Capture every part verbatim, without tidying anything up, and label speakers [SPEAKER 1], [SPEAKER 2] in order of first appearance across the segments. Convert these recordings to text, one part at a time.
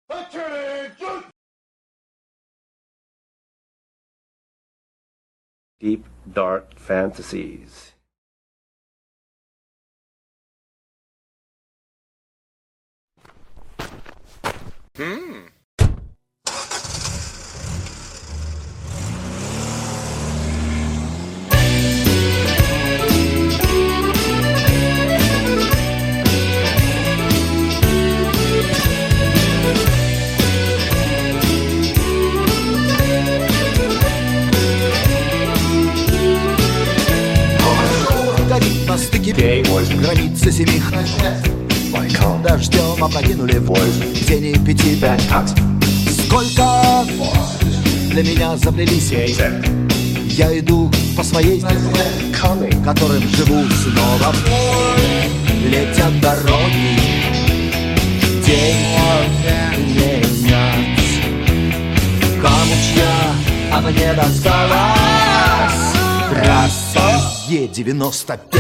[SPEAKER 1] Deep, dark fantasies.
[SPEAKER 2] Hmm.
[SPEAKER 3] Горит на стыке
[SPEAKER 1] Gay was
[SPEAKER 3] границы семи
[SPEAKER 1] Michael.
[SPEAKER 3] дождем опрокинули в тени пяти
[SPEAKER 1] That toxic.
[SPEAKER 3] Сколько для меня заплелись
[SPEAKER 1] Set.
[SPEAKER 3] Я иду по своей
[SPEAKER 1] Coming.
[SPEAKER 3] которым живу снова. Летят дороги, день менять. Кому чья, а мне досталась трасса Е девяносто пять.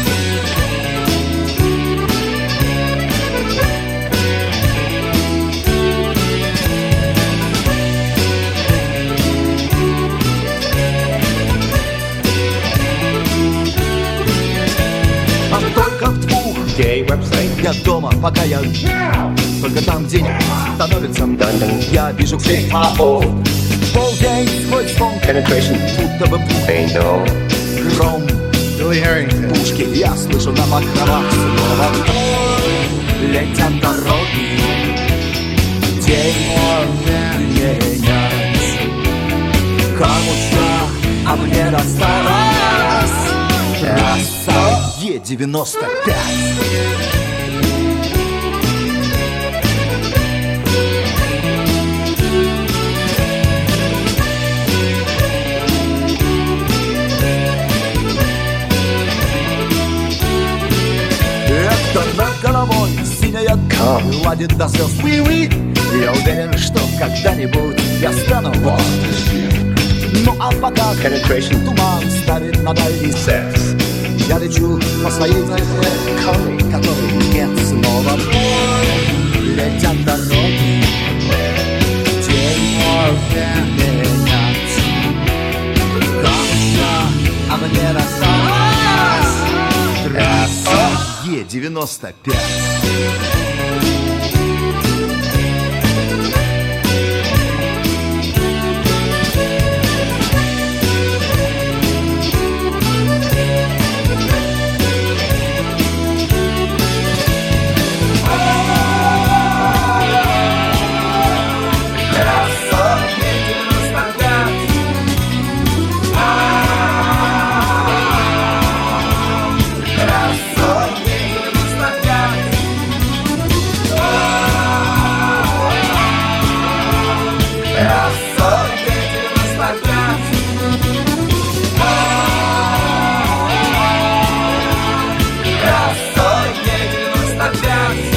[SPEAKER 3] А только в двух
[SPEAKER 1] Gay website.
[SPEAKER 3] я дома, пока я только там, где становится
[SPEAKER 1] Dun-dun.
[SPEAKER 3] я вижу клей. Полдень сквозь сон,
[SPEAKER 1] Penetration.
[SPEAKER 3] будто бы пух,
[SPEAKER 1] Ain't no.
[SPEAKER 3] гром,
[SPEAKER 2] Billy Harrington.
[SPEAKER 3] пушки. Я слышу на покровах снова. Летят дороги, день менять. Кому что, а мне досталось трасса Е девяносто пять. Это над головой синяя гладит до слез. Уи-уи. Я уверен, что когда-нибудь я стану вот. Ну а пока
[SPEAKER 1] Penetration.
[SPEAKER 3] туман ставит на дальний свет.
[SPEAKER 1] Sex.
[SPEAKER 3] Я лечу по своей
[SPEAKER 1] Coming.
[SPEAKER 3] которой нет снова. Летят дороги, день менять. Камня, а мне досталась трасса Е девяносто пять.
[SPEAKER 4] Трасса Е девяносто пять.